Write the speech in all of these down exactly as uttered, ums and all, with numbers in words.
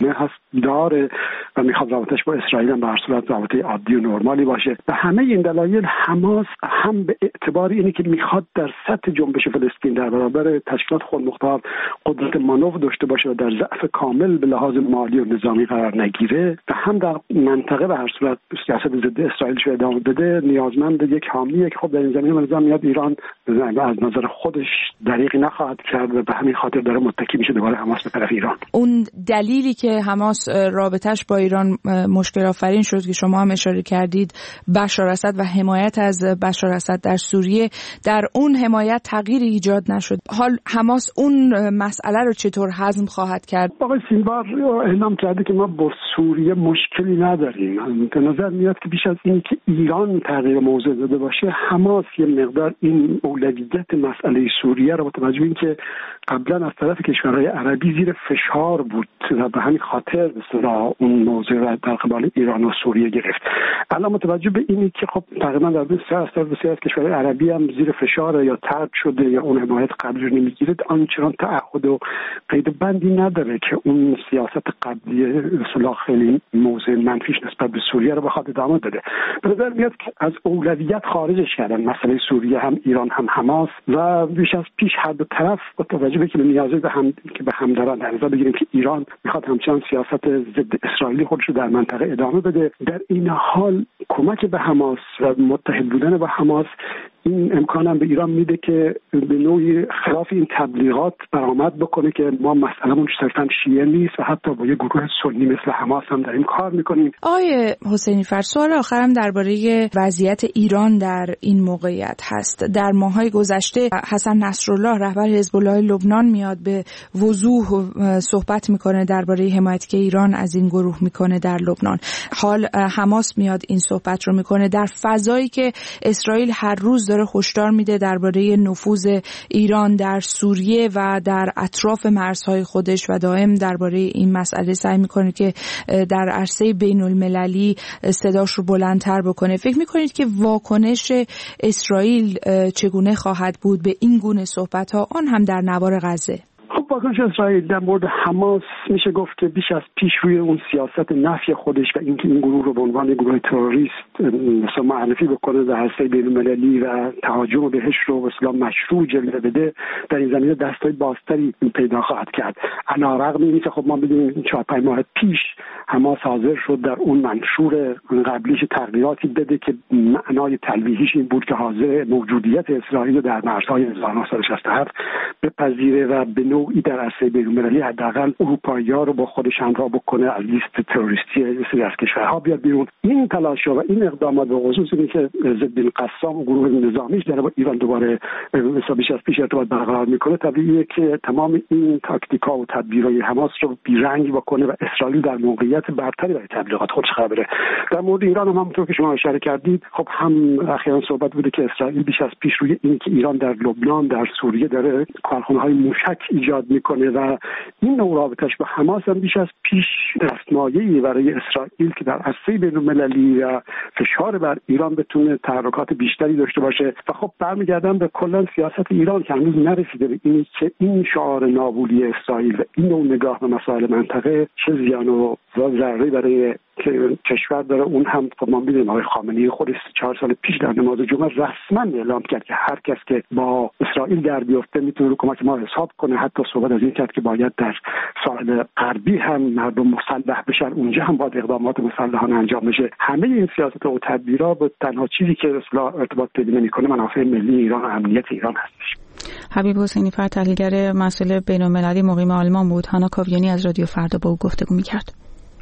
نظامیه هست داره و میخواد رابطش با اسرائیل هم به هر صورت رابطه عادی و نرمالی باشه. به همه این دلایل حماس هم به اعتبار اینی که میخواد در سطح جنبش فلسطین در برابر تشکیلات خودمختار قدرت مانور داشته باشه و در ضعف کامل به لحاظ مالی و نظامی قرار نگیره و هم در منطقه به هر صورت سیاست ضد اسرائیل شو ادامه بده، نیازمند یک حامیه که خب در این زمینه منظم میاد ایران از نظر خودش دریغی نخواهد کرد و به همین خاطر داره متکی میشه دوباره حماس به طرف ایران. اون دلیلی که حماس رابطش با ایران مشکل آفرین شد که شما هم اشاره کردید، بشار اسد و حمایت از بشار اسد در سوریه، در اون حمایت تغییری ایجاد نشد. حال حماس اون مسئله رو چطور هضم خواهد کرد؟ آقای سینوار اعلام کرده که ما با سوریه مشکلی نداریم. به نظر میاد که بیش از این که ایران تغییر موضع داده باشه، حماس یه مقدار این اولویت مسئله سوریه رو با توجه به اینکه قبلا از طرف کشورهای عربی زیر فشار بود و به همین خاطر به اصطلاح اون موضوع رو در قبال ایران و سوریه گرفت. الان متوجه به اینی که خب تقریبا در بسیار از طرف بسیار از کشورهای عربی هم زیر فشار یا طرد شده یا اون حمایت قبلی رو نمیگیره، آنچنان تعهد و قید بندی نداره که اون سیاست قبلی به اصطلاح خیلی موضع منفیش نسبت به سوریه رو بخواد ادامه بده. به نظر میاد که از اولویت خارجش کردن مسئله سوریه، هم ایران هم حماس، و بیش از پیش هر دو طرف با توجه به که نیازی به هم که به هم دارن در نظر بگیریم که ایران میخواد همچنان سیاست ضد اسرائیلی خودش رو در منطقه ادامه بده، در این حال کمک به حماس و متحد بودن با حماس این امکان هم به ایران میده که به نوعی خلاف این تبلیغات برآمد بکنه که ما مسئله‌مون صرفاً شیعه نیست و حتی با یه گروه سنی مثل حماس هم داریم کار میکنیم. آقای حسینی فر، سوال آخرم درباره وضعیت ایران در این موقعیت هست. در ماه‌های گذشته حسن نصرالله رهبر حزب الله لبنان میاد به وضوح صحبت میکنه درباره حمایتی که ایران از این گروه میکنه در لبنان. حال حماس میاد این صحبت رو میکنه در فضایی که اسرائیل هر روز داره هشدار میده درباره نفوذ ایران در سوریه و در اطراف مرزهای خودش و دائم درباره این مسئله سعی میکنه که در عرصه بین المللی صداش رو بلندتر بکنه. فکر میکنید که واکنش اسرائیل چگونه خواهد بود به این گونه صحبت ها، آن هم در نوار غزه؟ خب واکنش اسرائیل در مورد حماس میشه گفت که بیش از پیش روی اون سیاست نفی خودش و اینکه این گروه رو به عنوان گروه تروریست مثلا معرفی بکنه در عرصه بین‌المللی و تهاجم بهش رو به اصطلاح مشروع جلوه بده، در این زمینه دستای بازتری پیدا خواهد کرد. علیرغم اینکه خب ما بدونیم چهار پنج ماه پیش حماس حاضر شد در اون منشور قبلیش تغییراتی بده که معنای تلویحیش این بود که حاضر موجودیت اسرائیل در مرزهای هزار و نهصد و شصت و هفت بپذیره و به نوعی در عرصه بین‌المللی حداقل اروپایی‌ها رو با خودش همراه بکنه، از لیست تروریستی سری از کشورها بیاد بیرون. این تلاش‌ها و این اقدامات به خصوص اینه که ضد قسام و گروه نظامیش در با ایران دوباره مثلا بیش از پیش ارتباط برقرار میکنه، طبیعیه که تمام این تاکتیک‌ها و تدبیرهای حماس رو بیرنگ بکنه و اسرائیل در موقعیت برتری برای تبلیغات خودش قرار بره. در مورد ایران هم همونطور که شما اشاره کردید، خب هم اخیراً صحبت بوده که اسرائیل بیش از پیش روی این که ایران در لبنان در سوریه داره کارخانه‌های موشک ایجاد میکنه و این نوع رابطش با حماس هم بیش از پیش دستمایه‌ای برای اسرائیل که در عرصه بین‌المللی و فشار بر ایران بتونه تحرکات بیشتری داشته باشه. و خب برمیگردم به کلا سیاست ایران که هنوز نرسیده به اینی که این شعار نابودی اسرائیل و این نوع نگاه به مسائل منطقه چه زیان و ضرری برای که کشور داره. اون هم خب ما می‌دونیم آقای خامنه‌ای خودش چهار سال پیش در نماز جمعه رسما اعلام کرد که هر کس که با اسرائیل در بیفته میتونه رو کمک ما حساب کنه. حتی صحبت از این کرد که باید در ساحل غربی هم مردم مسلح بشن، اونجا هم باید اقدامات مسلحانه انجام بشه. همه این سیاست و تدبیرها به تنها چیزی که اصلاح ارتباط پیدا نمی‌کنه منافع ملی ایران و امنیت ایران هستش. حبیب حسینی فر، تحلیلگر مسائل بین‌المللی مقیم آلمان بود. هانا کاویانی از رادیو فردا با او گفتگو می‌کرد.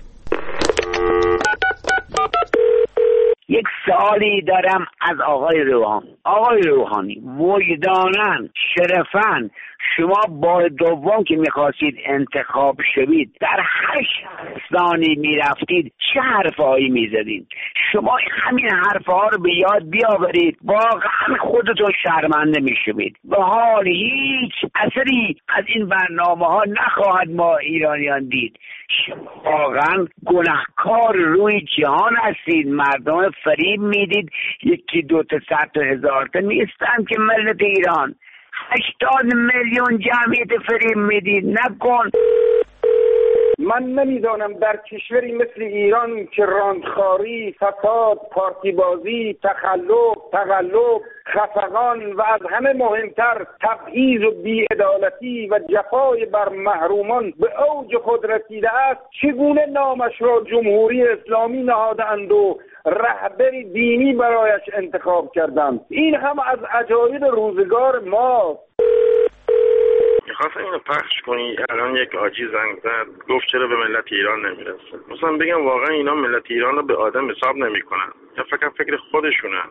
یک سوالی دارم از آقای روحانی. آقای روحانی، وجداناً، شرفاً شما بار دوم که میخواستید انتخاب شوید در هر شهرستانی میرفتید چه حرفهایی میزدید؟ شما همین حرفها رو به یاد بیاورید، واقعا خودتون شرمنده میشوید. به حال هیچ اثری از این برنامه ها نخواهد ما ایرانیان دید. شما واقعا گناهکار روی جهان هستید. مردم فریب میدید، یکی دو تا صد تا هزار تا نیستن که ملت ایران هشتاد میلیون جمعیت فریب میدید. نکن من نمیدانم در کشوری مثل ایران که راندخاری، فساد، پارتی بازی، تخلف، تقلب، خفقان و از همه مهمتر تبعیض و بی‌عدالتی و جفای بر محرومان به اوج خود رسیده است، چگونه نامش را جمهوری اسلامی نهادند و رهبر دینی برایش انتخاب کردند؟ این هم از عجایب روزگار ماست. میخواستم اینو پخش کنی. الان یک آجی زنگ زد گفت چرا به ملت ایران نمیرسه. مثلا بگم واقعا اینا ملت ایران رو به آدم حساب نمیکنن یا فقط فکر خودشونن.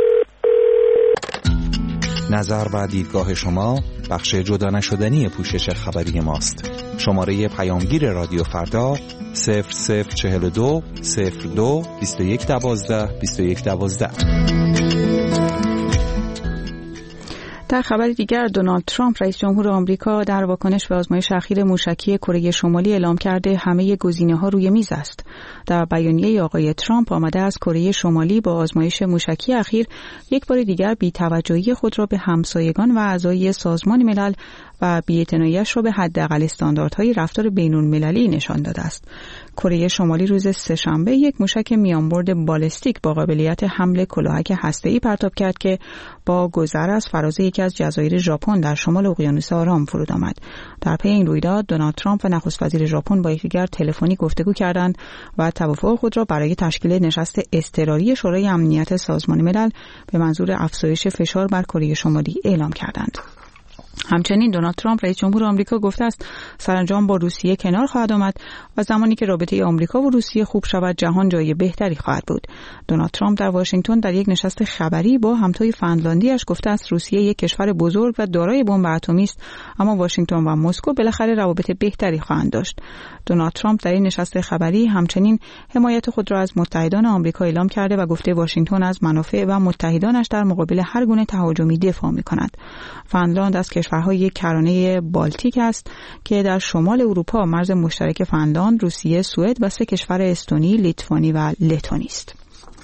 نظر و دیدگاه شما بخش جدا نشدنی پوشش خبری ماست. شماره پیامگیر رادیو فردا صفر صفر چهل و دو صفر دو بیست و یک دوازده بیست و یک دوازده. در خبر دیگر، دونالد ترامپ رئیس جمهور آمریکا در واکنش به آزمایش اخیر موشکی کره شمالی اعلام کرده همه گزینه‌ها روی میز است. در بیانیه آقای ترامپ آمده از کره شمالی با آزمایش موشکی اخیر یک بار دیگر بی‌توجهی خود را به همسایگان و اعضای سازمان ملل و بی‌اعتنایی‌اش را به حداقل استانداردهای رفتار بین‌المللی نشان داده است. کره شمالی روز سه‌شنبه یک موشک میانبرد بالستیک با قابلیت حمل کلاهک هسته‌ای پرتاب کرد که با گذر از فراز یکی از جزایر ژاپن در شمال اقیانوس آرام فرود آمد. در پی این رویداد، دونالد ترامپ و نخست وزیر ژاپن با یکدیگر تلفنی گفتگو کردند و توافق خود را برای تشکیل نشست اضطراری شورای امنیت سازمان ملل به منظور افزایش فشار بر کره شمالی اعلام کردند. همچنین دونالد ترامپ رئیس جمهور آمریکا گفته است سرانجام با روسیه کنار خواهد آمد و زمانی که رابطه آمریکا و روسیه خوب شود جهان جای بهتری خواهد بود. دونالد ترامپ در واشنگتن در یک نشست خبری با همتای فنلاندی‌اش گفته است روسیه یک کشور بزرگ و دارای بمب اتمی است، اما واشنگتن و مسکو بالاخره روابط بهتری خواهند داشت. دونالد ترامپ در این نشست خبری همچنین حمایت خود را از متحدان آمریکا اعلام کرده و گفته واشنگتن از منافع و متحدانش در مقابل هر گونه تهاجمی دفاع می‌کند. فنلاند از کشورهای کرانه بالتیک است که در شمال اروپا مرز مشترک فنلاند، روسیه، سوئد و سه کشور استونی، لیتوانی و لتونی است.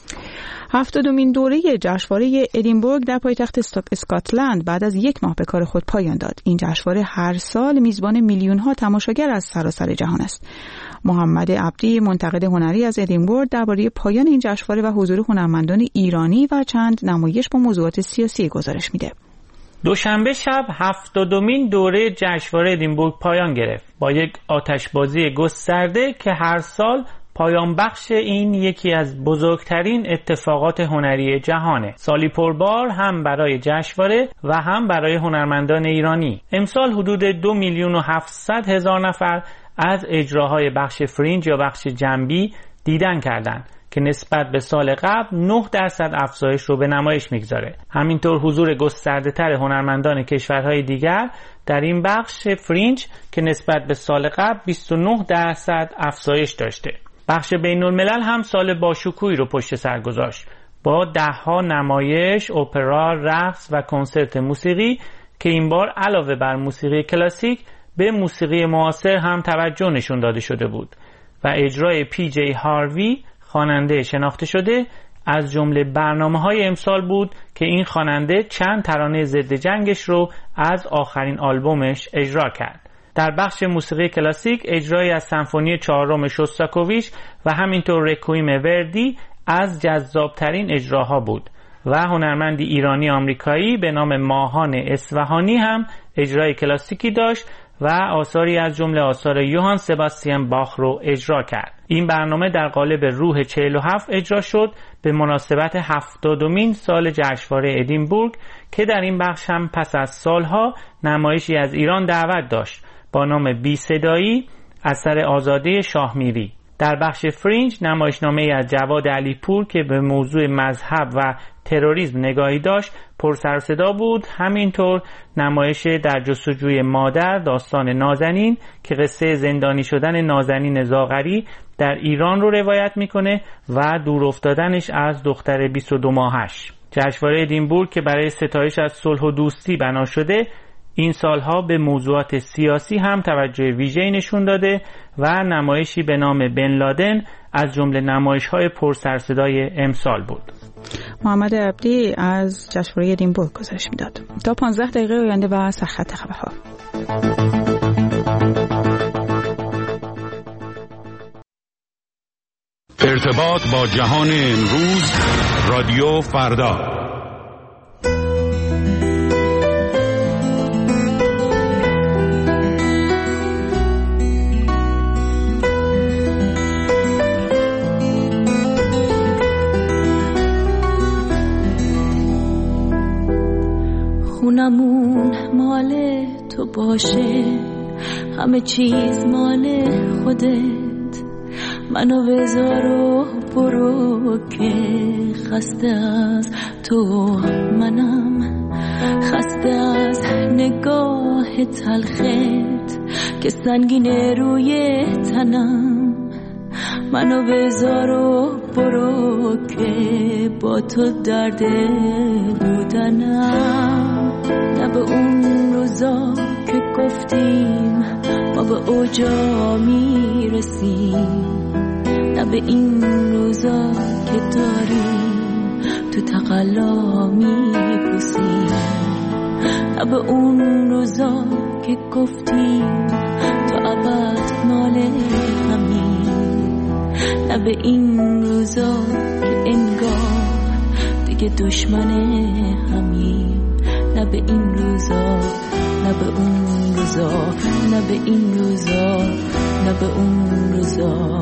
هفتادمین دوره جشنواره ادینبورگ در پایتخت اسکاتلند بعد از یک ماه به کار خود پایان داد. این جشنواره هر سال میزبان میلیون‌ها تماشاگر از سراسر جهان است. محمد عبدی، منتقد هنری از ادینبورگ، درباره پایان این جشنواره و حضور هنرمندان ایرانی و چند نمایش با موضوعات سیاسی گزارش میده. دوشنبه شب هفتادمین دوره جشنواره ادینبورگ پایان گرفت با یک آتشبازی گسترده که هر سال پایان بخش این یکی از بزرگترین اتفاقات هنری جهانه. سالی پربار هم برای جشنواره و هم برای هنرمندان ایرانی. امسال حدود دو میلیون و هفتصد هزار نفر از اجراهای بخش فرینج یا بخش جنبی دیدن کردند که نسبت به سال قبل نه درصد افزایش رو به نمایش میگذاره. همینطور حضور گسترده‌تر هنرمندان کشورهای دیگر در این بخش فرینج که نسبت به سال قبل بیست و نه درصد افزایش داشته. بخش بین الملل هم سال باشکوهی رو پشت سر گذاشت با دهها نمایش، اپرا، رقص و کنسرت موسیقی که این بار علاوه بر موسیقی کلاسیک به موسیقی معاصر هم توجه نشون داده شده بود و اجرای پی جی هاروی، خواننده شناخته شده، از جمله برنامه‌های امسال بود که این خواننده چند ترانه ضد جنگش رو از آخرین آلبومش اجرا کرد. در بخش موسیقی کلاسیک اجرایی از سمفونی چهارم شوستاکوویچ و همینطور رکویم وردی از جذابترین اجراها بود و هنرمندی ایرانی آمریکایی به نام ماهان اصفهانی هم اجرای کلاسیکی داشت و آثاری از جمله آثار یوهان سباستیان باخ رو اجرا کرد. این برنامه در قالب روح چهل و هفت اجرا شد به مناسبت هفتادمین سال جشنواره ادینبورگ که در این بخش هم پس از سالها نمایشی از ایران دعوت داشت با نام بی صدایی اثر آزاده شاهمیری. در بخش فرینج نمایشنامه‌ای از جواد علیپور که به موضوع مذهب و تروریسم نگاهی داشت پر سر و صدا بود. همینطور نمایش در جستجوی مادر داستان نازنین که قصه زندانی شدن نازنین زاغری در ایران رو روایت میکنه و دور افتادنش از دختر بیست و دو ماهش. جشنواره ادینبورگ که برای ستایش از صلح و دوستی بنا شده این سالها به موضوعات سیاسی هم توجه ویژه‌ای نشون داده و نمایشی به نام بن لادن از جمله نمایش‌های پر سر و صدای امسال بود. محمد عبدی از جشنواره ادینبورگ گزارش میداد. تا پانزده دقیقه آینده و سرخط خبرها. ارتباط با جهان امروز، رادیو فردا. خونمون مال تو باشه، همه چیز مال خودت، منو بذار و برو که خسته از تو منم، خسته از نگاه تلخت که سنگینه روی تنم، منو بذار و برو که با تو درد بودنم، نه به اون روزا که گفتیم ما به اوجا میرسیم، نه به این روزا که داریم تو تقلا میپوسیم، نه به اون روزا که گفتیم تو ابد مال همین، نه به این روزا که انگار دیگه دشمن همین، نه به این روزا، نه به اون روزا، نه به این روزا، نه به اون روزا.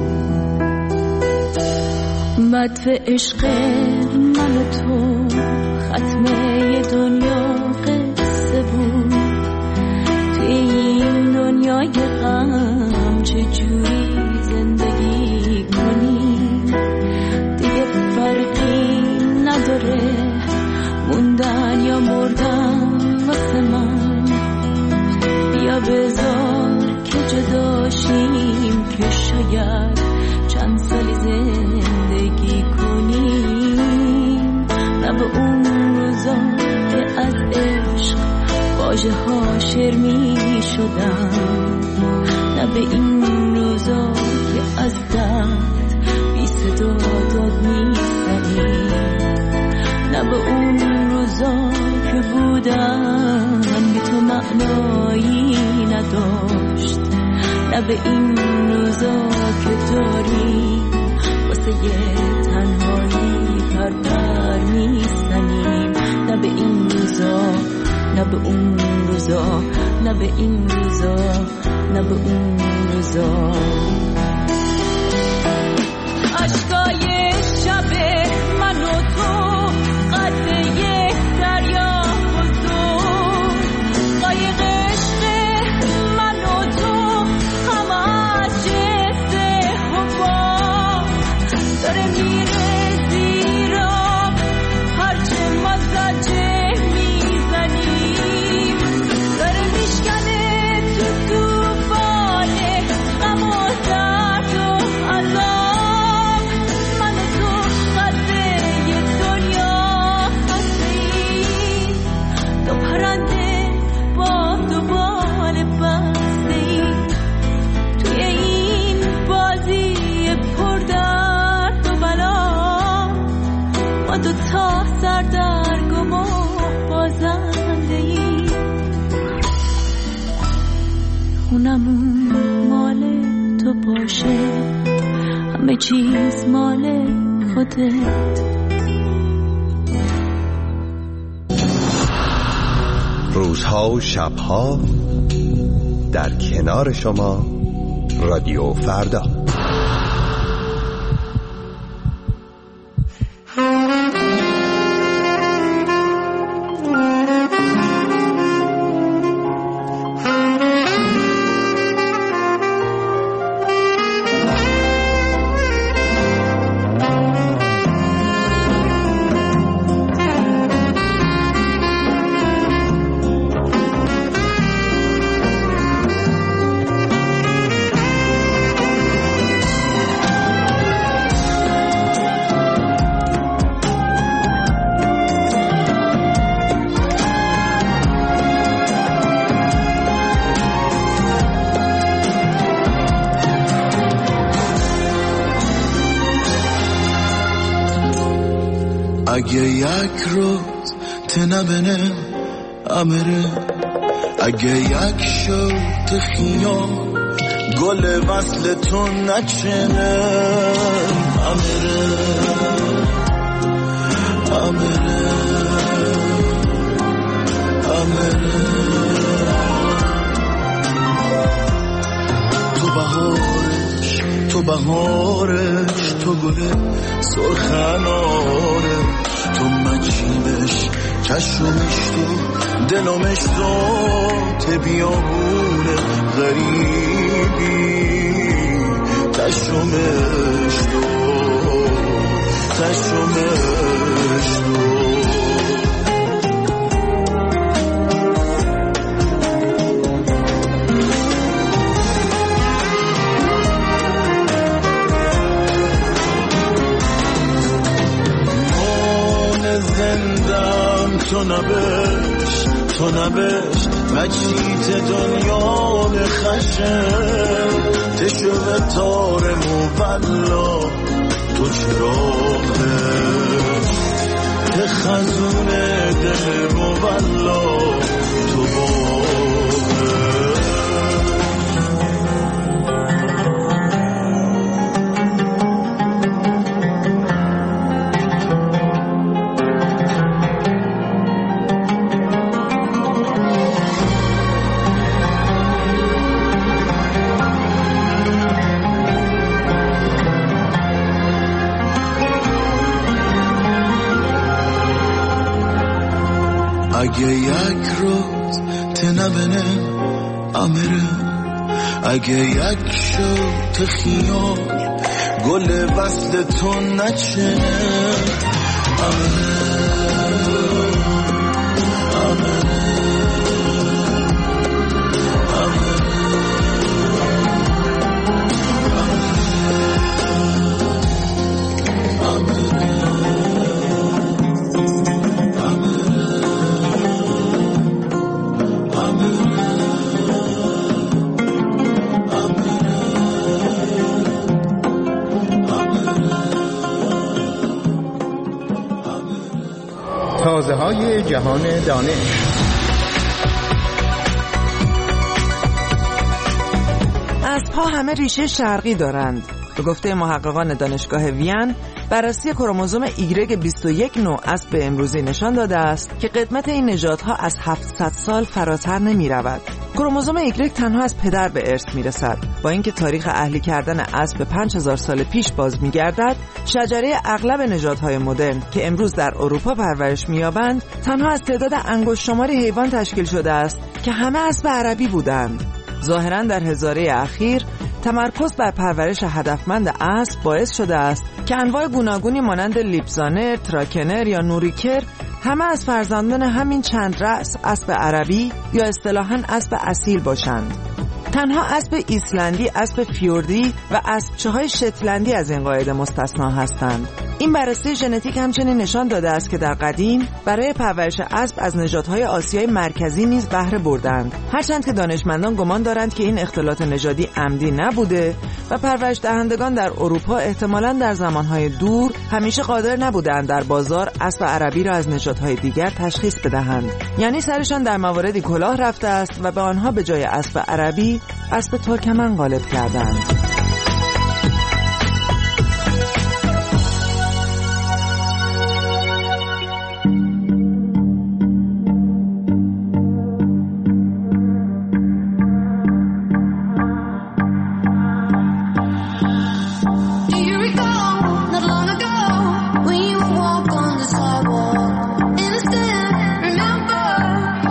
مدفع عشق من و تو ختمه دنیا قصه بود، توی این دنیای غم چجوری زندگی کنی، دیگه فرقی نداره موندن یا مردن واسه من، بیا بذار که جداشیم که شاید چند سالی زندگی کنیم، نه به اون روزا که از عشق واژه ها شعر می شدن، نه به این روزا که از درد بی صدا داد می زنیم، نه به اون روزا که بودن بی تو معنایی نداشت، نه به این روزا که داریم واسه یه تنهایی پرپر میزنیم، نه به این روزا، نه به اون روزا، نه به این روزا، نه به اون روزا. عشقای شب من و تو قد یک دریا بزرگ، قایق عشق من و تو همه از جست حباب داره میره زیرا، هرچه ما زجه میزنیم داره میشکنه تو توفان غم و درد و عذاب، من و تو قده یه دنیا هستیم، دو پرنده با دو بال بستیم توی این بازی پر درد و بلا، ما دو تا سردرگم و بازنده ایم، خونمون مال تو باشه، همه چیز مال خودت. روزها و شبها در کنار شما، رادیو فردا. اگه یک روز تنبنه امره، اگه یک شب تخیام گل وصل تو نچنه امره امره امره تو بهارش تو بهارش تو گل سرخنارش تو مچیمش چشمش تو دلمش ذات بیابونه غریبی چشمش تو چشمش تو زندم تو نبشت تو نبشت مچیت دنیا نخشم تشوه تار مولا تو چراغه تخزون دل مولا تو باغه اگه یک روز تنبنه امره اگه یک شب خیال گل وصل تو نچنه امره امره تازه های جهان دانش. اسب‌ها همه ریشه شرقی دارند. به گفته محققان دانشگاه وین، بررسی کروموزوم ایگرگ بیست و یک نوع اسب امروزی نشان داده است که قدمت این نژادها از هفتصد سال فراتر نمی رود. کروموزوم ایگرگ تنها از پدر به ارث می رسد. با اینکه تاریخ اهلی کردن اسب به پنج هزار سال پیش باز می گردد، شجره اغلب نژادهای مدرن که امروز در اروپا پرورش می یابند تنها از تعداد انگشت شماری حیوان تشکیل شده است که همه اسب عربی بودند. ظاهراً در هزاره اخیر تمرکز بر پرورش هدفمند اسب باعث شده است که انواع گوناگونی مانند لیپزانر، تراکنر یا نوریکر همه از فرزندان همین چند رأس اسب عربی یا اصطلاحاً اسب اصیل باشند. تنها اسب ایسلندی، اسب فیوردی و اسبچه‌های شتلندی از این قاعده مستثنا هستند. این بررسی ژنتیک همچنین نشان داده است که در قدیم برای پرورش اسب از نژادهای آسیای مرکزی نیز بهره بردند، هرچند که دانشمندان گمان دارند که این اختلاط نژادی عمدی نبوده و پرورش دهندگان در اروپا احتمالاً در زمانهای دور همیشه قادر نبودند در بازار اسب عربی را از نژادهای دیگر تشخیص بدهند، یعنی سرشان در مواردی کلاه رفته است و به آنها به جای اسب عربی اسب ترکمن غالب کردند.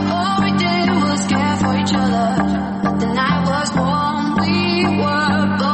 But the night was warm, we were both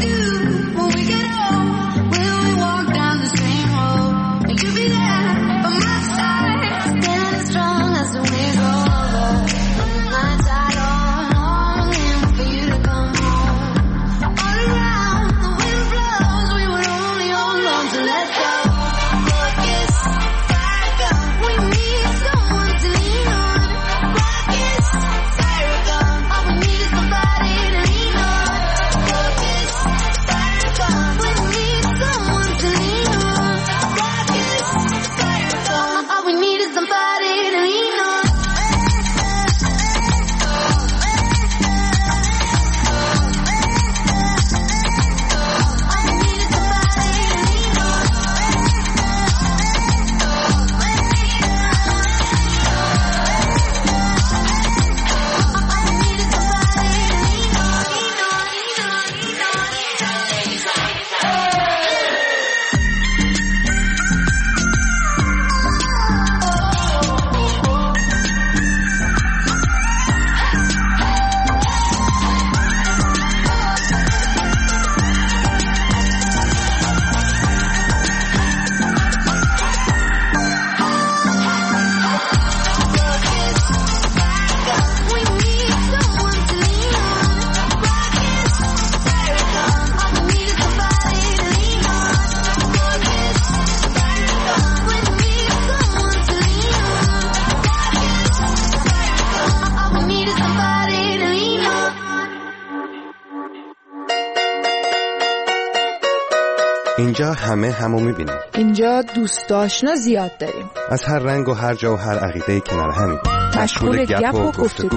اینجا همه همو میبینیم. اینجا دوست آشنا زیاد داریم. از هر رنگ و هر جا و هر عقیده کنار همیم. مشغول گپ و گفتگو.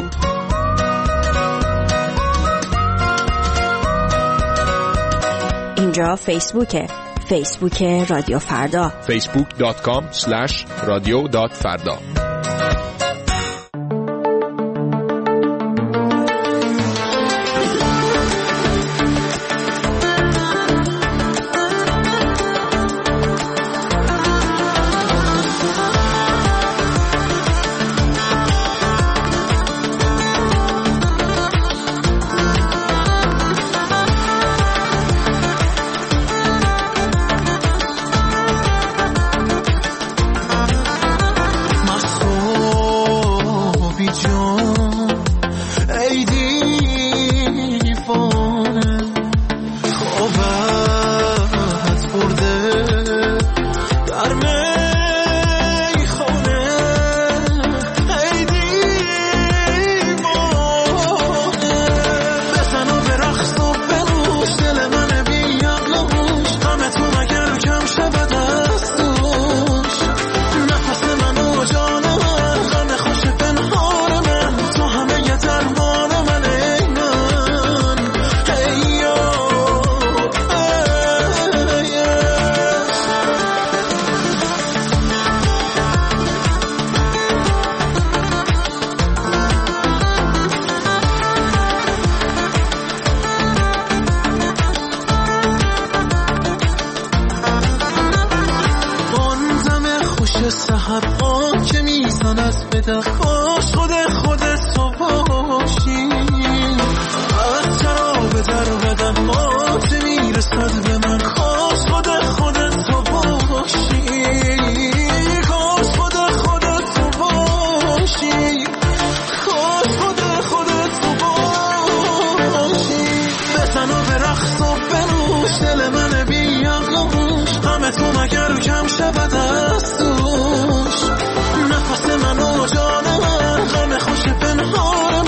اینجا فیسبوکه. فیسبوک رادیو فردا. فیسبوک دات کام اسلش رادیو دات فردا.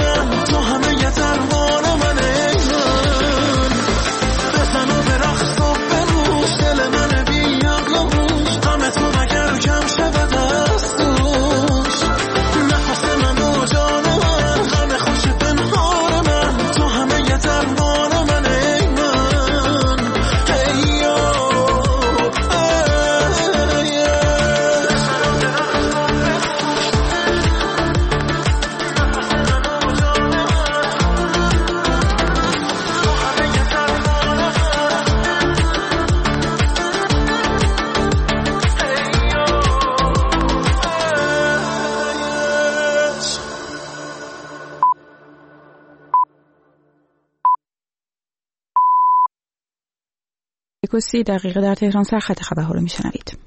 So یک و سی دقیقه در تهران سرخط خبرها رو میشنوید.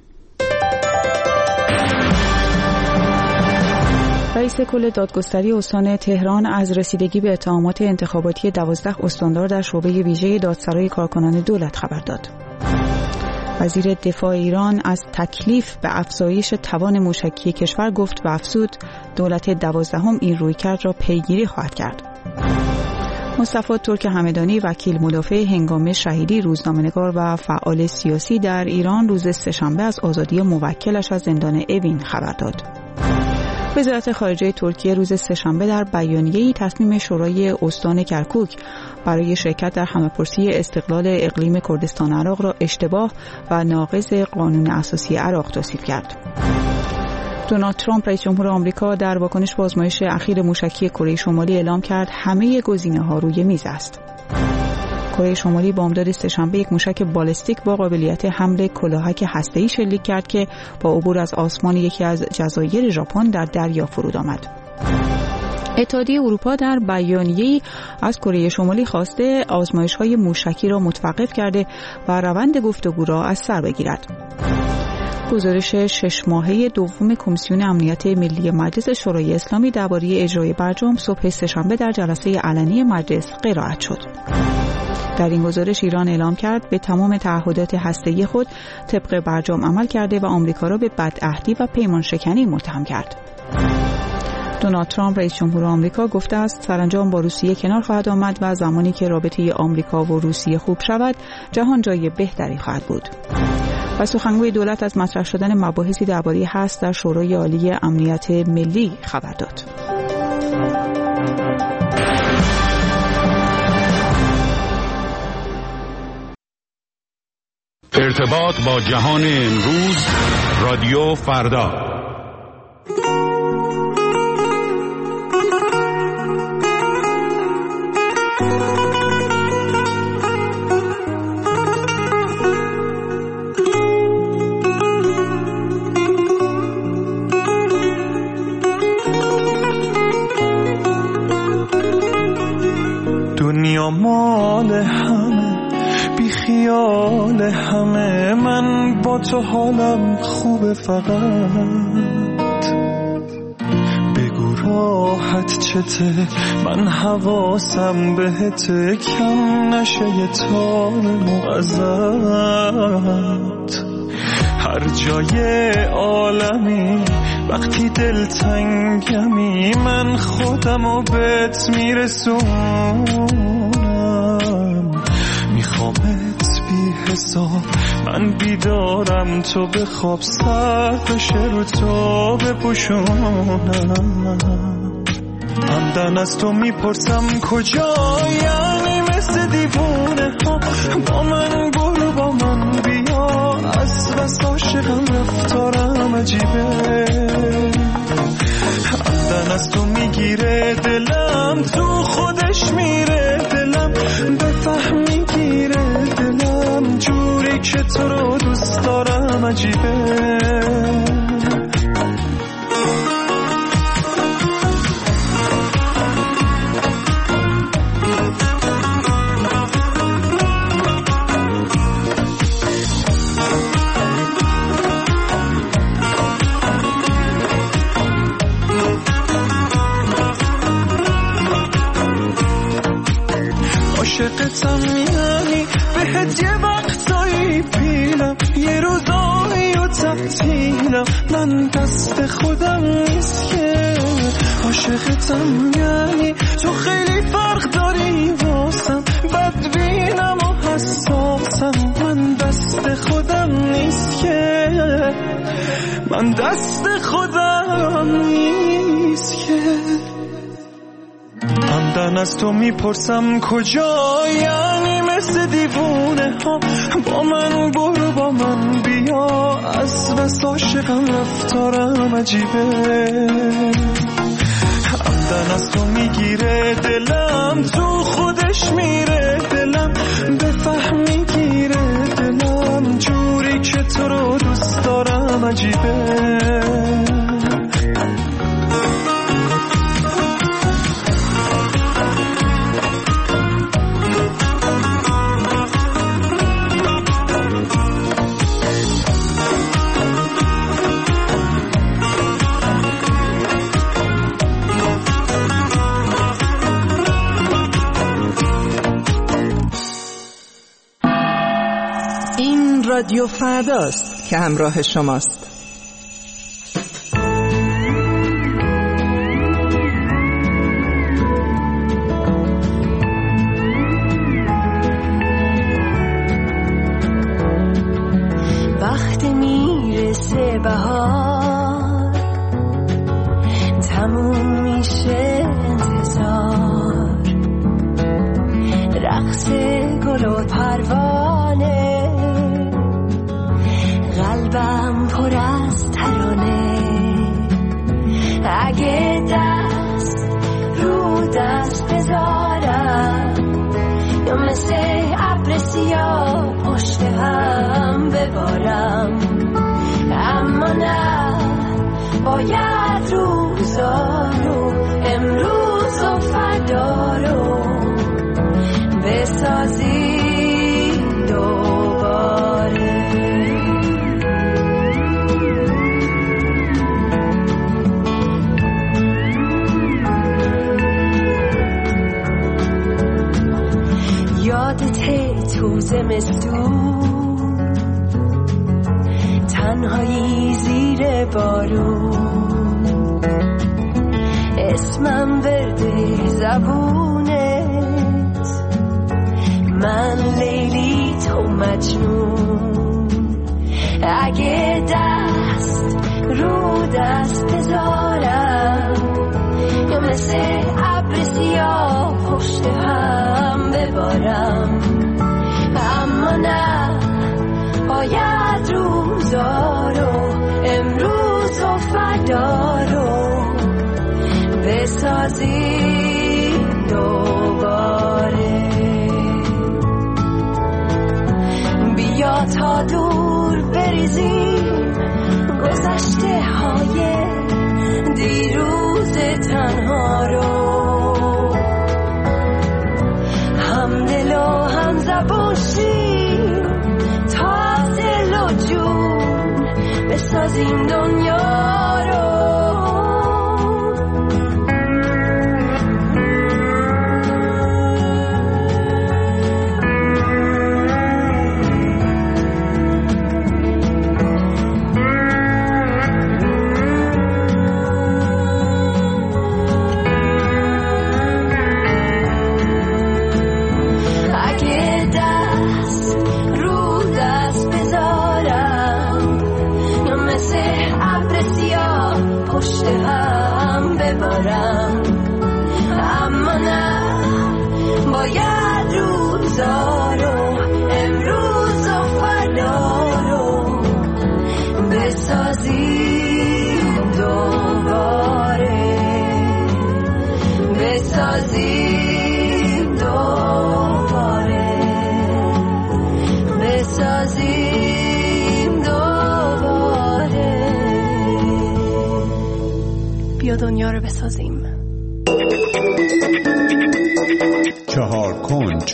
رئیس کل دادگستری استان تهران از رسیدگی به اتهامات انتخاباتی دوازده استاندار در شعبه ویژه دادسرای کارکنان دولت خبر داد. وزیر دفاع ایران از تکلیف به افزایش توان موشکی کشور گفت و افزود دولت دوازدهم این رویکرد را پیگیری خواهد کرد. مصطفی ترک همدانی وکیل مدافع هنگام شهیدی روزنامه‌نگار و فعال سیاسی در ایران روز سه‌شنبه از آزادی موکلش از زندان اوین خبر داد. وزارت خارجه ترکیه روز سه‌شنبه در بیانیه‌ای تصمیم شورای استان کرکوک برای شرکت در همه‌پرسی استقلال اقلیم کردستان عراق را اشتباه و ناقض قانون اساسی عراق توصیف کرد. دونالد ترامپ رئیس جمهور آمریکا در واکنش به آزمایش اخیر موشکی کره شمالی اعلام کرد همه گزینه‌ها روی میز است. کره شمالی بامداد سه‌شنبه یک موشک بالستیک با قابلیت حمل کلاهک هسته‌ای شلیک کرد که با عبور از آسمان یکی از جزایر ژاپن در دریا فرود آمد. اتحادیه اروپا در بیانیه‌ای از کره شمالی خواسته آزمایش‌های موشکی را متوقف کرده و روند گفتگو را از سر بگیرد. گزارش شش ماهه دوم کمیسیون امنیت ملی مجلس شورای اسلامی درباره اجرای برجام صبح سه‌شنبه در جلسه علنی مجلس قرائت شد. در این گزارش ایران اعلام کرد به تمام تعهدات هسته‌ای خود طبق برجام عمل کرده و آمریکا را به بدعهدی و پیمان شکنی متهم کرد. دونالد ترامپ رئیس جمهور آمریکا گفته است سرانجام با روسیه کنار خواهد آمد و زمانی که رابطه آمریکا و روسیه خوب شود جهان جای بهتری خواهد بود. و سخنگوی دولت از مطرح شدن مباحثی درباره هست در شورای عالی امنیت ملی خبر داد. ارتباط با جهان امروز رادیو فردا. دنیا مال همه بی خیال همه، من با تو حالم خوبه، فقط بگو راحت چته، من حواسم بهته، کم نشه یه تار موزت. هر جای عالمی وقتی دلتنگمی، من خودمو بهت میرسونم، میخوامت بی حساب، من بیدارم تو بخواب، سر بشه رو تو بپوشونم. همدن از تو میپرسم کجا، یعنی مثل دیوونه ها با من برو با من بیا، از بس عاشقم رفتارم عجیبه. همدن از تو میگیره دلم، تو خودش میره دلم، بفهم میگیره دلم، جوری که تو رو دوست دارم عجیبه. عاشقتم میانی بهت یه وقتایی پیلم، یه روزایی و تعطیلم، من دست خودم نیست که. عاشقتم یعنی تو خیلی فرق داری واسم، بدبینم و حساسم، من دست خودم نیست که، من دست خودم نیست که. همدن از تو میپرسم کجا، یعنی مثل دیوونه ها با من برو با من بیا، از بس عاشقم رفتارم عجیبه. همدن از تو میگیره دلم، تو خودش میره دلم، بفهم میگیره دلم، جوری که تو رو دوست دارم عجیبه. این رادیو فرداست که همراه شماست. وقتی میرسه بهار تموم میشه انتظار، رقص گل و پروانه، قلبم پر از ترانه. اگه دست رو دست بذارم یا مثل ابر سیاه پشت هم ببارم، اما نه، باید روزا رو امروز و فردا رو بسازی دوباره. یادته تو زمستون تنهایی زیر بارون، اسمم ورده زبونت، من لیلی تو مجنون. اگه دست رو دست بذارم یا مثل ابر سیاه پشت هم ببارم، اما نه، باید روزا رو امروز و فردا رو بسازی دوباره. بیا تا دور بریزیم گذشته های دیروز تنها رو، هم دل و هم زبون شیم تا دل و جون بسازیم دنیا رو. اما نه، باید روزا رو امروز و فردا رو بسازیم دوباره، بسازیم دوباره، بسازیم دوباره. بیا دنیا رو بسازیم. چهار کنج.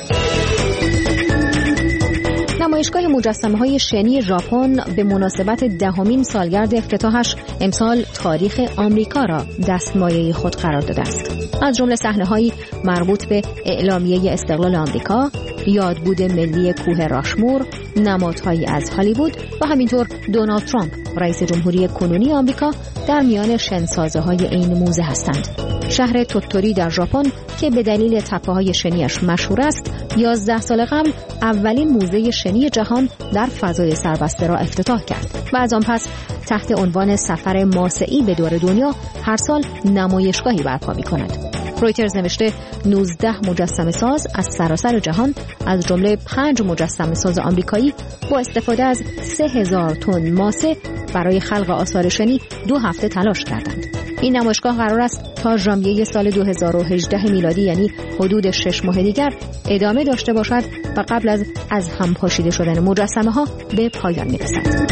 نمایشگاه مجسمه‌های شنی ژاپن به مناسبت دهمین سالگرد افتتاحش امسال تاریخ آمریکا را دستمایه خود قرار داده است. از جمله صحنه‌هایی مربوط به اعلامیه استقلال آمریکا، یادبود ملی کوه راشمور، نمادهایی از هالیوود و همینطور دونالد ترامپ رئیس جمهوری کنونی آمریکا در میان شنسازه‌های این موزه هستند. شهر توتوری در ژاپن که به دلیل تپه‌های شنیش مشهور است، یازده سال قبل اولین موزه شنی جهان در فضای سربسته را افتتاح کرد و از آن پس تحت عنوان سفر ماسه‌ای به دور دنیا هر سال نمایشگاهی برپا می‌کند. رویترز نوشته نوزده مجسمه ساز از سراسر جهان از جمله پنج مجسمه ساز آمریکایی با استفاده از سه هزار تن ماسه برای خلق آثار شنی دو هفته تلاش کردند. این نمایشگاه قرار است تا ژانویه سال دو هزار و هجده میلادی، یعنی حدود شش ماه دیگر، ادامه داشته باشد و قبل از از هم پاشیده شدن مجسمه ها به پایان میرسد.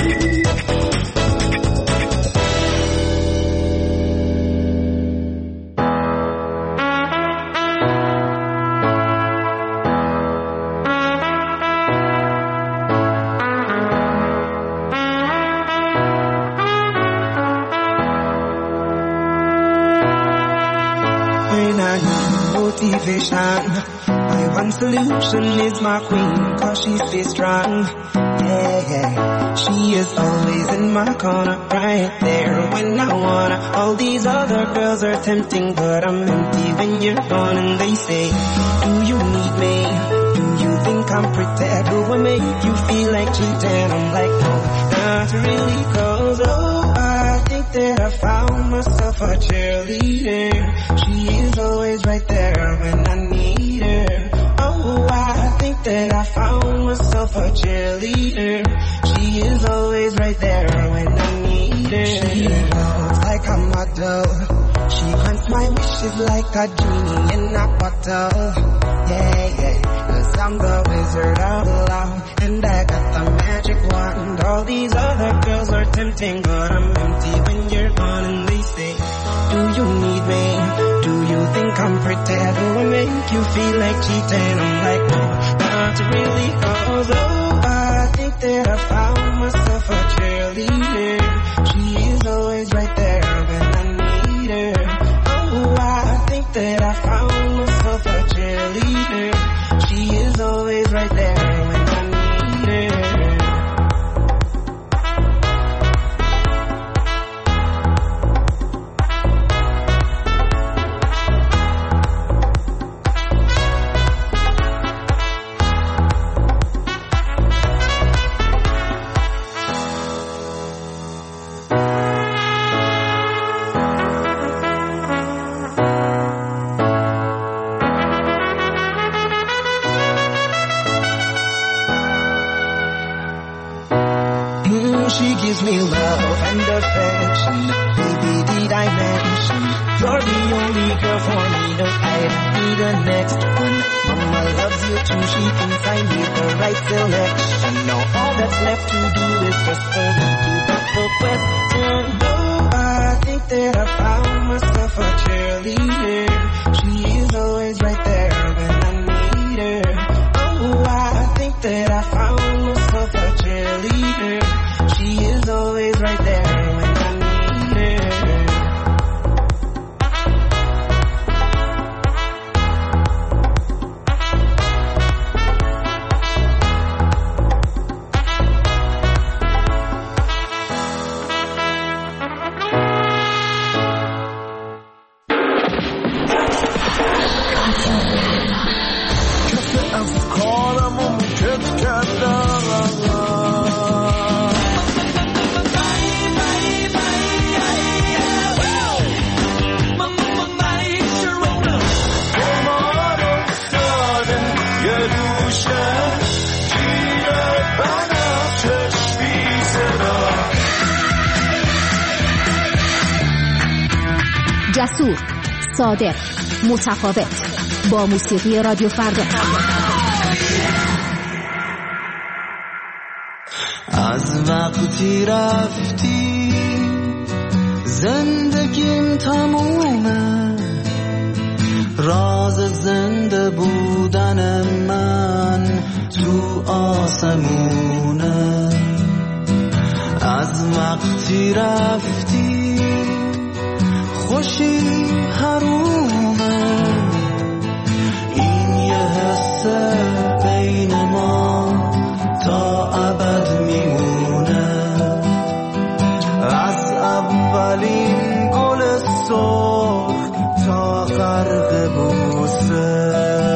Motivation, I one solution is my queen, cause she stays strong. Yeah, yeah. She is always in my corner, right there when I wanna. All these other girls are tempting, but I'm empty when you're gone. And they say, do you need me? Do you think I'm pretty? Do I make you feel like cheating? I'm like, no, not really, cause oh, I think that I found myself a cheerleader. She is always right there when I need her. Oh, I think that I found myself a cheerleader. She is always right there when I need her. She looks like a model. She grants my wishes like a genie in a bottle. Yeah, yeah, cause I'm the wizard of love, and I got the magic wand. All these other girls are tempting, but I'm empty when you're gone. And they say, do you need me? Do you think I'm pretty? Do I make you feel like cheating? I'm like, no, not really, cause oh, I think that I found myself a cheerleader. She is always right there when I need her. Oh, I think that I found myself a cheerleader. She is always right there when I need her. She gives me love and affection. Baby, did I mention you're the only girl for me? No, I need the next one. Mama loves you too. She thinks I need the right selection. Now all that's left to do is just for me to put the question. Oh, I think that I found myself a cheerleader. She is always right there when I need her. Oh, I think that I found myself a cheerleader. She is always right there when I need her. کسی از کارمو مکت کردم جسور، صادق، متفاوت، با موسیقی رادیو فردا. از وقتی رفتی زندگیم تمومه، راز زنده بودن من تو آسمونه. از وقتی رفتی خوشی حرومه، این یه حس بین ما تا ابد میمونه. از اولین گل سرخ تا غرق بوسه،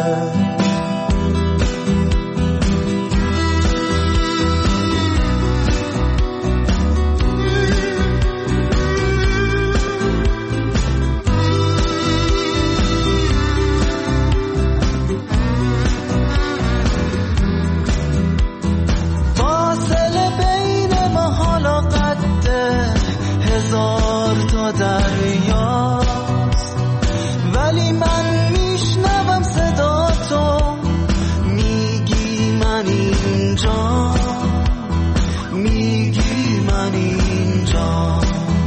هزار تا دریاست، ولی من میشنوم صدا تو، میگی من اینجا، میگی من اینجا.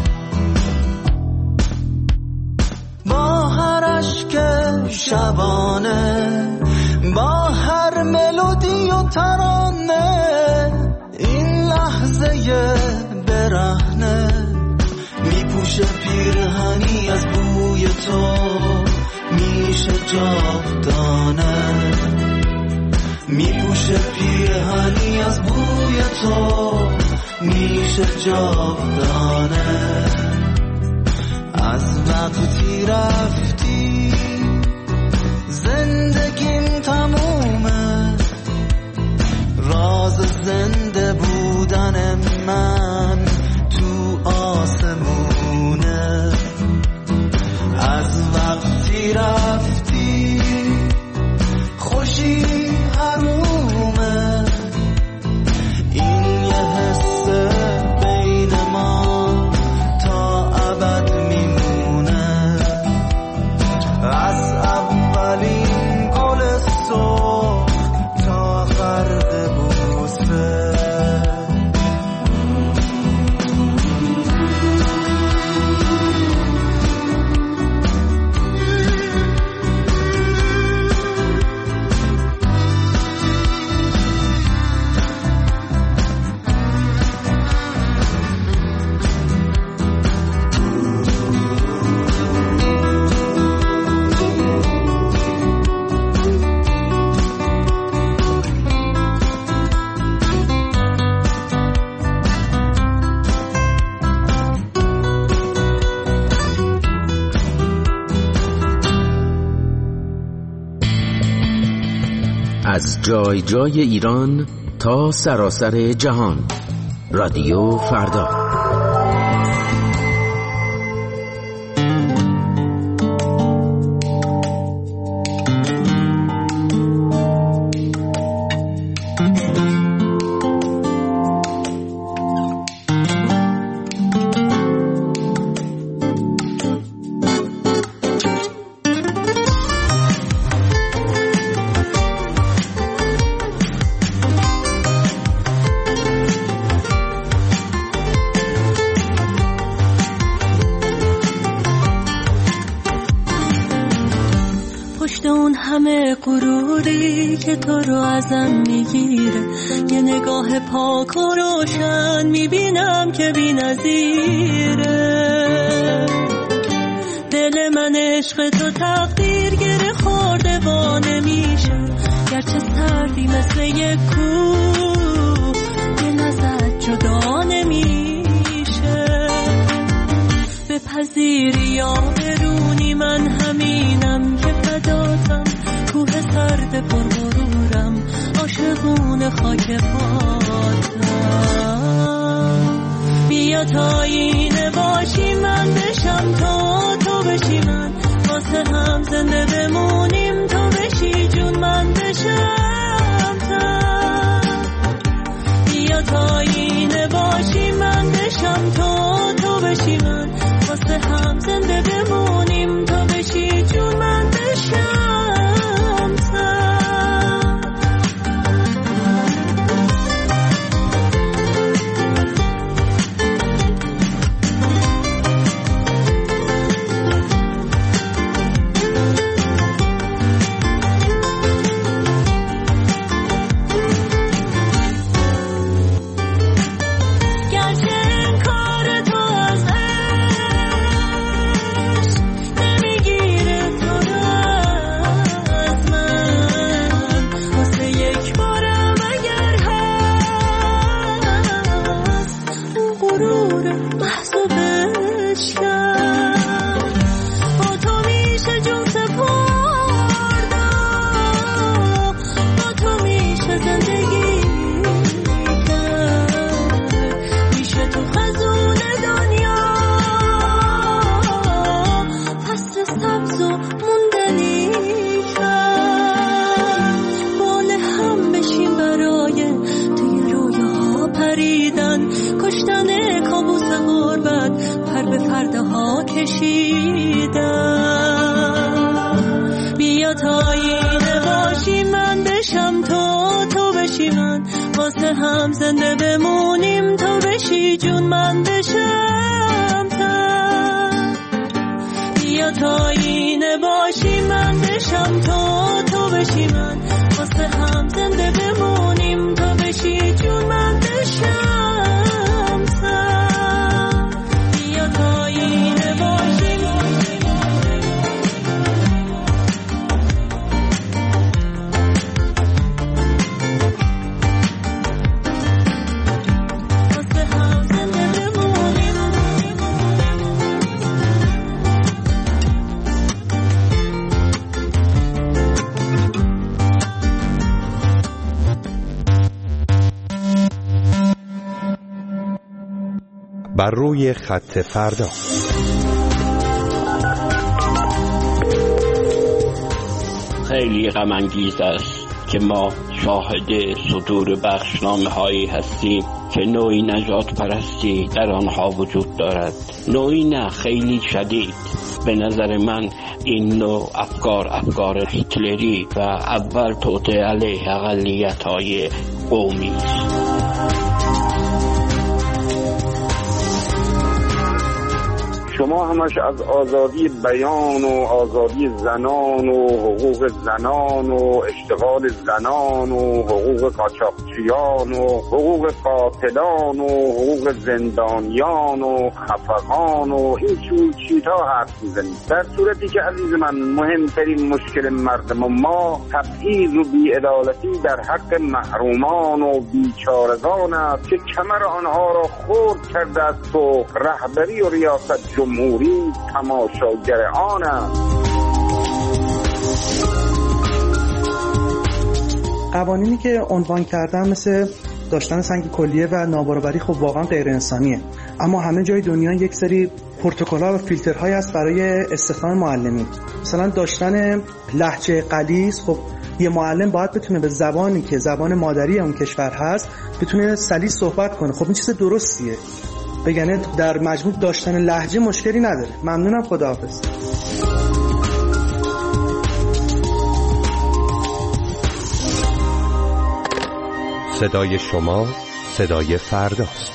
با هر اشک شبانه، با هر ملودی و ترانه، این لحظه برهنه میپوشه پیرهنی از بوی تو، میشه جاودانه. میپوشه پیرهنی از بوی تو، میشه جاودانه. از وقتی رفتی زندگیم تمومه، راز زنده بودن من تو آسمونه. از وقتی رفتی خوشی حرومه، این یه حس بین ما تا ابد میمونه. از اولین گل صبح تا غرق بوسه. از جای جای ایران تا سراسر جهان، رادیو فردا. که تو رو ازم میگیره، یه نگاه پاک و روشن میبینم که بی نظیره. دل من عشق تو تقدیر گره خورده با نمیشه، گرچه سردی مثل یک کوه دل ازت جدا نمیشه. بپذیری یا برونی من همینم که فداتم، کوه سرد پرغرورم عاشقون خاک پاتم. بیا تا اینه باشی من بشم تا تو بشی من، واسه هم زنده بمونیم تو بشی جون من بشم تن. بیا تا اینه باشی من بشم تا تو بشی من، واسه هم زنده بمونیم تو بشی جون من بشم. بیا تا اینه باشی من بشم تا تو بشی من، واسه هم زنده بمونیم تو بشی جون من بشم تن. بیا تا اینه باشی من بشم تا تو بشی من، واسه هم زنده بمونیم تو بشی جون من بشم تن. بیا تا اینه باشی بر روی خط فردا. خیلی غم انگیز است که ما شاهد صدور بخشنامه هایی هستیم که نوعی نجات پرستی در آنها وجود دارد. نوعی نه، خیلی شدید. به نظر من این نوع افکار افکار هیتلری و اول توطئه علیه اقلیت های قومی است. شما همش از آزادی بیان و آزادی زنان و حقوق زنان و اشتغال زنان و حقوق قاچاقچیان و حقوق قاتلان و حقوق زندانیان و خفقان و این چون چیزها حرف میزنید، در صورتی که عزیز من مهمترین مشکل مردم ما تبعیض و بی‌عدالتی در حق محرومان و بیچارگان است که کمر آنها را خرد کرده است و رهبری و ریاست جمهوری تماشاگر آن است. قوانینی که عنوان کردن مثل داشتن سنگ کلیه و نابرابری خب واقعا غیر انسانیه، اما همه جای دنیا یک سری پروتکل‌ها و فیلترهایی هست برای استخدام معلمین. مثلا داشتن لهجه غلیظ، خب یه معلم باید بتونه به زبانی که زبان مادری اون کشور هست بتونه سلیس صحبت کنه. خب این چیز درستیه، بگنه در مجموع داشتن لهجه مشکلی نداره. ممنونم، خداحافظ. صدای شما صدای فرداست.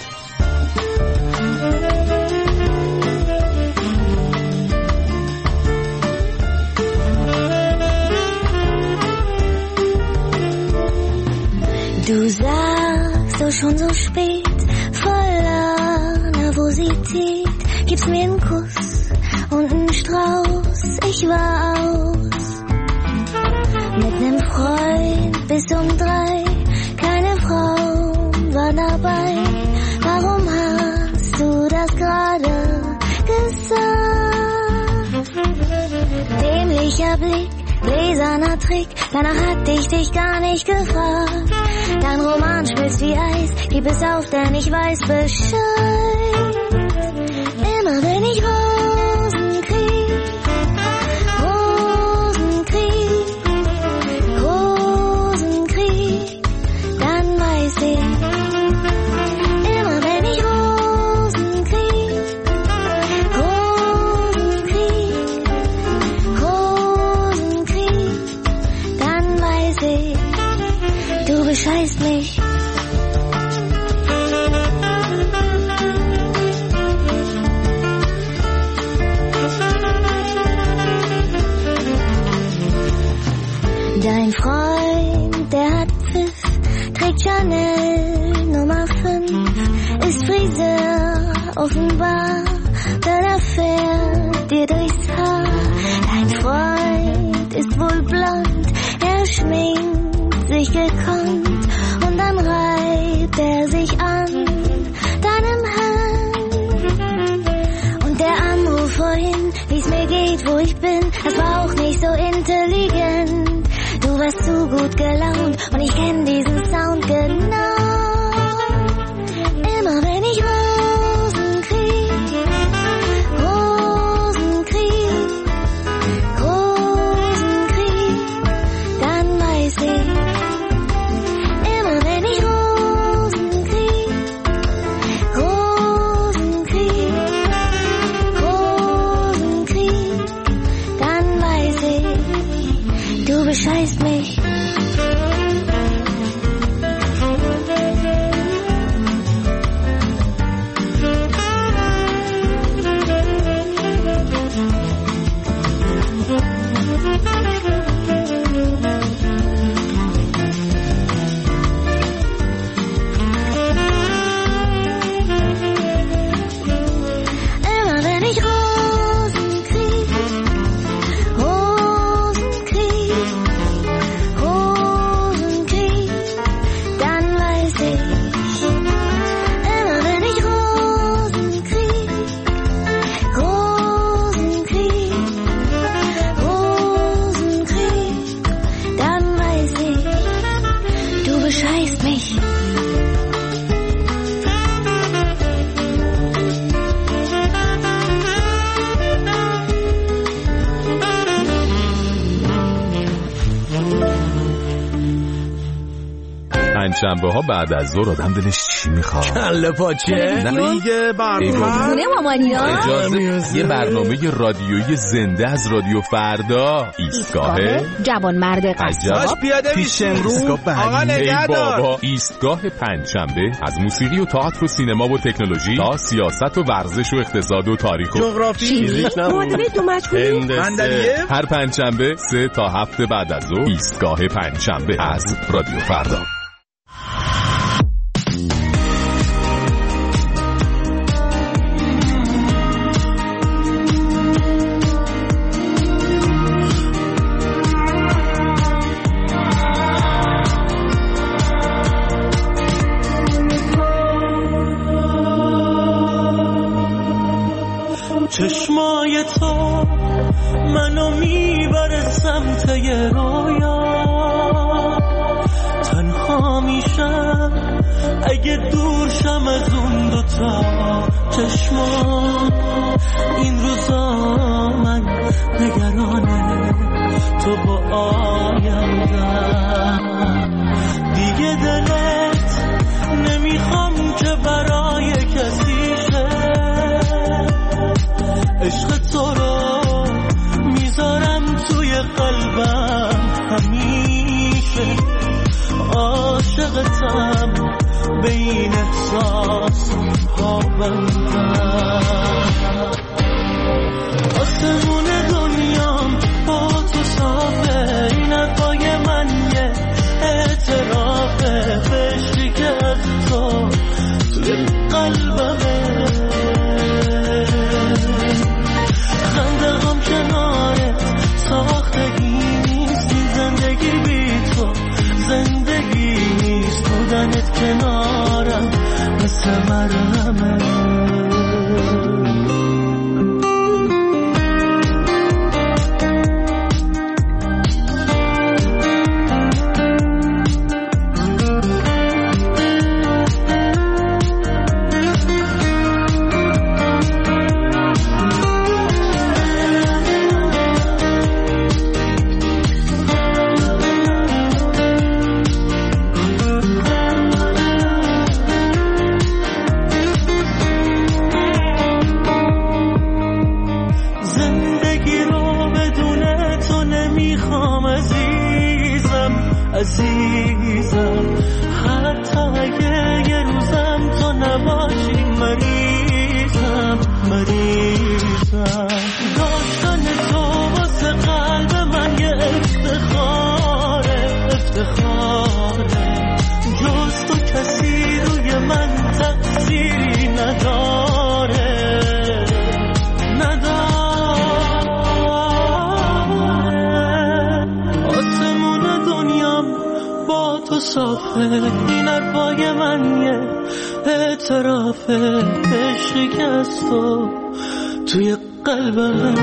Du sagst so schon so spät, voller Nervosität, gibst mir einen Kuss und einen Strauß, ich war aus. Mit nem Freund bis um drei, keine Frau war dabei. Warum hast du das gerade gesagt? Dämlicher Blick, gläserner Trick, danach hatte ich dich gar nicht gefragt. Dein Roman schmilzt wie Eis, gib es auf, denn ich weiß Bescheid. Immer wenn ich Rosen krieg, Rosen krieg, Rosen krieg, dann weiß ich. Immer wenn ich Rosen krieg, Rosen krieg, Rosen krieg, dann weiß ich, du bescheißt mich. Dein Freund, der hat Pfiff, trägt Chanel Nummer fünf, ist Friseur offenbar, der fährt dir durchs Haar. Dein Freund ist wohl blond, er schminkt sich gekonnt und dann reibt er sich an deinem Hemd. Und der Anruf vorhin, wie's mir geht, wo ich bin, das war auch nicht so intelligent. Du warst zu gut gelaunt und ich kenn diesen Sound genau. Immer wenn ich Rosen krieg, Rosen krieg, Rosen krieg, dann weiß ich. Immer wenn ich Rosen krieg, Rosen krieg, Rosen krieg, dann weiß ich, du bescheißt mich. Rosen krieg, پنجشنبه ها بعد از ظهر آدم دلش چی میخواد؟ کله پاچه؟ نه دیگه برنامه خونه مامانیا. اجازه یه برنامه رادیویی زنده از رادیو فردا. ایستگاه جوانمرد قصاب پیش امروز. آقا نگهدار. بابا ایستگاه پنجشنبه از موسیقی و تئاتر و سینما و تکنولوژی تا سیاست و ورزش و اقتصاد و تاریخ و جغرافی فیزیک معادله دو مجهولی هر پنجشنبه سه تا هفته بعد از ظهر ایستگاه پنجشنبه از رادیو فردا. چشمای تو منو میبره سمت یه رویا، تنها میشم اگه دور شم از اون دوتا چشما. این روزا من نگرانه تو با آیندم، دیگه دلت نمیخوام که برای کسی شه. عشق تو رو میذارم توی قلبم همیشه، عاشقتم به این احساس پابندم. آسمون دنیام با تو صافه، این حرفای من یه اعترافه، بشی که از تو توی قلبمه. خنده هم کنارت ساختگی نیست، این زندگی بی تو زندگی نیست. بودنت کنارم مثل مرهمه. عزیزم حتی اگه یه روزم تو نباشی مریضم مریضم. داشتن تو واسه قلب من یه افتخاره افتخاره، جز تو کسی روی من تقصیری نداره نداره. تو صافه، این حرفای من یه اعترافه، عشقی که از تو توی قلبم.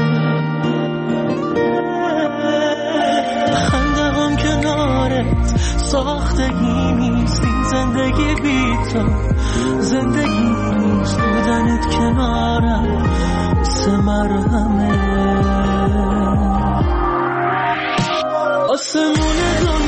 خنده هم کنارت ساختگی نیست، این زندگی بی تو زندگی نیست. بودنت کنارم سه مرهمه. آسمون